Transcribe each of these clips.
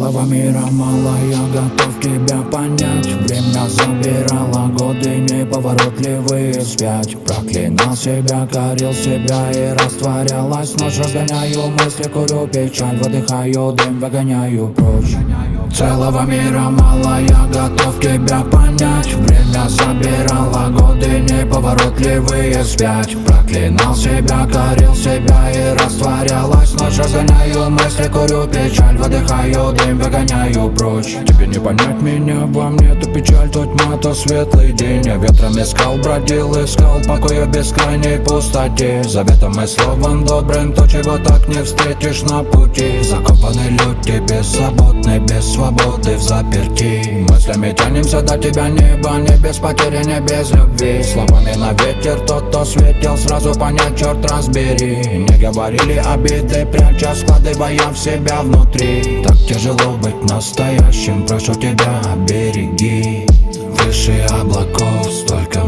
Целого мира мало, я готов тебя понять. Время забирало годы неповоротливые вспять. Проклинал себя, корил себя и растворялась ночь. Разгоняю мысли, курю печаль, выдыхаю дым, выгоняю прочь. Целого мира мало, я готов тебя понять. Время забирало годы неповоротливые вспять. Проклинал себя, корил себя и растворялась ночь. Разгоняю мысли, курю печаль, выдыхаю дым, выгоняю прочь. Тебе не понять меня, во мне то печаль, то тьма, то светлый день. Я ветром искал, бродил, искал покоя в бескрайней пустоте. Заветом и словом добрым, то чего так не встретишь на пути. Закопанный люди, беззаботный, без свободы в заперти. Мыслями тянемся до тебя, небо, не без потери, не без любви. Словами на ветер, тот, кто светил, сразу понять, черт разбери. Не говорили обиды, пряча, складывая в себя внутри. Так тяжело быть настоящим, прошу тебя, береги. Выше облаков столько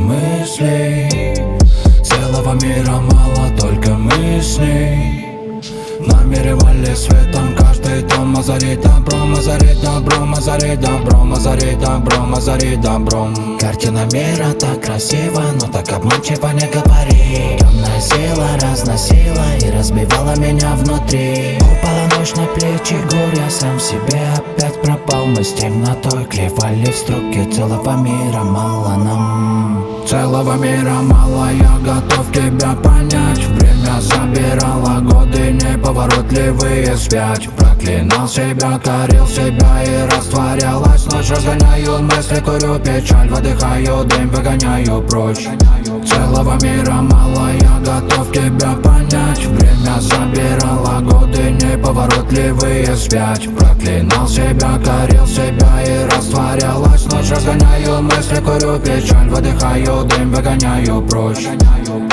мыслей, целого мира мало, только мы с ней. Намеревали светом каждый дом озарить добром, озарить добром, озарить добром, озарить добром, озарить добром. Картина мира так красива, но так обманчиво, не говори. Темная сила разносила и разбивала меня внутри. Упала ночь на плечи гор, я сам себе опять пропал. Мы с темнотой клевали в струки, целого мира мало нам. Целого мира мало, я готов тебя понять. Время забирало годы неповоротливые вспять. Проклинал себя, корил себя и растворялась ночь. Разгоняю мысли, курю печаль, выдыхаю дым, выгоняю прочь. Целого мира мало, я готов тебя понять. Время забирало годы неповоротливые вспять. Проклинал себя, корил себя и растворялась ночь. Разгоняю мысли, курю печаль, выдыхаю дым, выгоняю прочь.